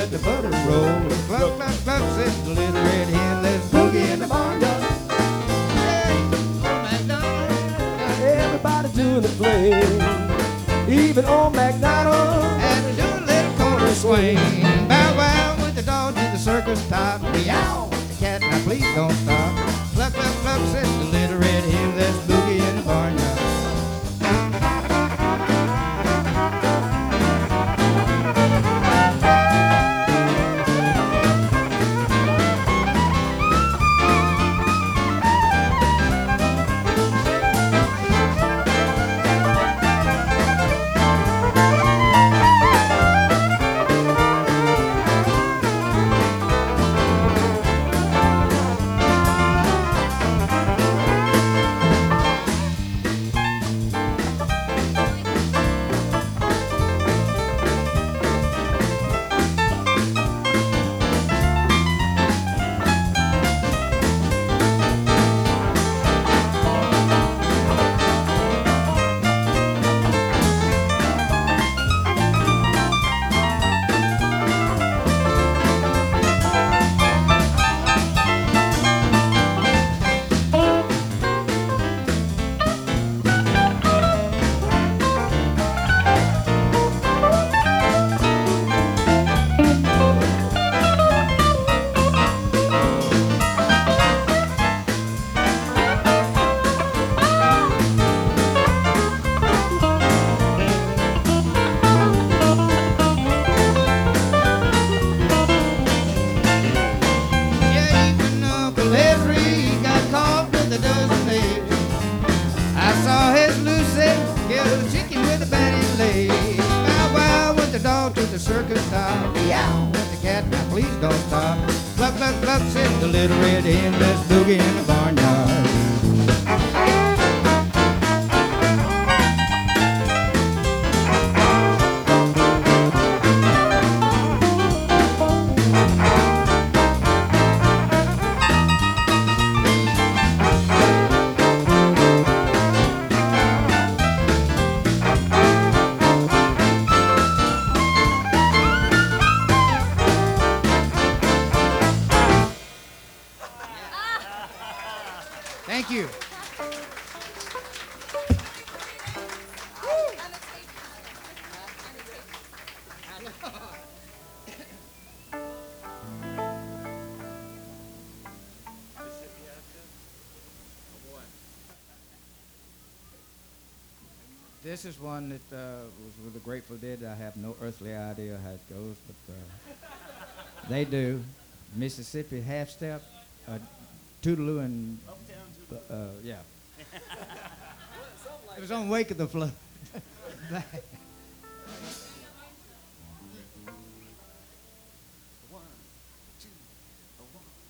let the butter roll. Cluck, cluck, cluck, says the little red hen. Let's boogie in the barnyard. Everybody doing the play. Even old MacDonald had to do a little corner swing. Bow wow with the dog to the circus top. Meow with the cat, now please don't stop. Cluck, cluck, cluck, says the little red hen. Let's boogie in the barnyard. The circus top, meow with the cat, now please don't stop. Cluck, cluck, cluck, said the little red hen. Let's boogie in the barnyard. Thank you. This is one that was with the Grateful Dead. I have no earthly idea how it goes, but they do. Mississippi Half Step, Toodaloo and yeah. It was on Wake of the Flood.